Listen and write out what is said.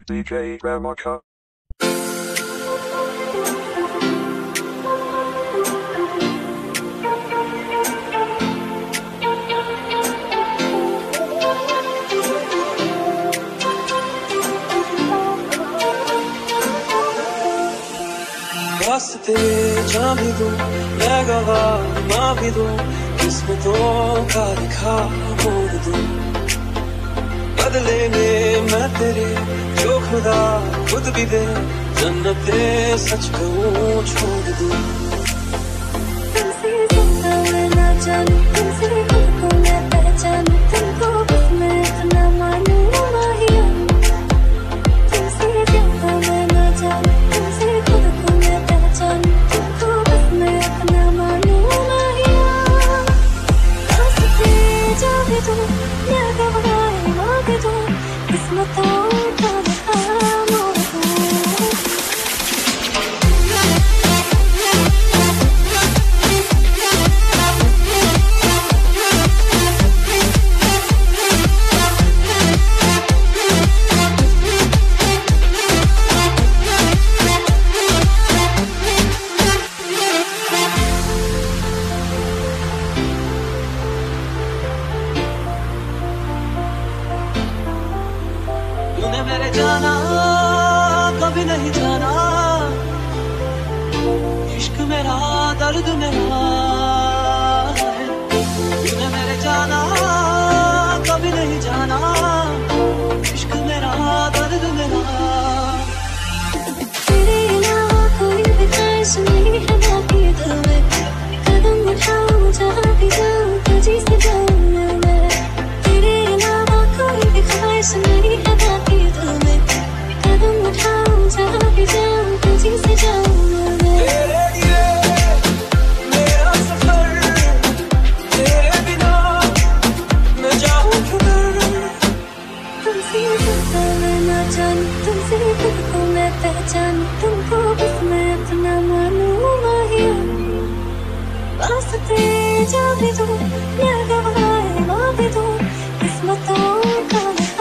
DJ Ramocha. रास्ते जा भी दूं मैं गवाह ना भी दूं किस्मतों का लिखा मोड़ दूं बदले में मैं तेरे जो खुदा खुद भी दे जन्नते सच कहूँ छोड़ दूं तुमसे जिंदा मैं ना जानूं तुमसे खुद को मैं पहचानूं तुमको बस मैं अपना मानूं माहिया तुमसे जिंदा मैं ना जानूं तुमसे खुद को मैं पहचानूं तुमको बस मैं अपना मानूं माहिया रास्ते जा भी दूं मैं गवाह ना भी दूं किस्मतों का लिखा मोड़ दूं तूने मेरे जाना कभी नहीं जाना इश्क मेरा दर्द मेरा है तूने मेरे जाना कभी नहीं जाना इश्क मेरा दर्द मेरा तेरे अलावा कोई भी ख्वाहिश नहीं है बाकी दिल में कदम उठाऊं जहाँ भी जाऊं तुझी से जाऊं मैं तेरे अलावा कोई भी ख्वाहिश नहीं है बाकी दिल में कदम उठाऊं जहाँ भी जाऊं तुझी से जाऊं मैं तेरे लिए मेरा सफर तेरे बिना मैं जाऊं किधर तुमसे जिंदा मैं ना जानूं तुमसे खुद को मैं पहचानूं तुमको बस मैं अपना मानूं माहिया रास्ते जा भी दूं मैं गवाह ना भी दूं किस्मतों का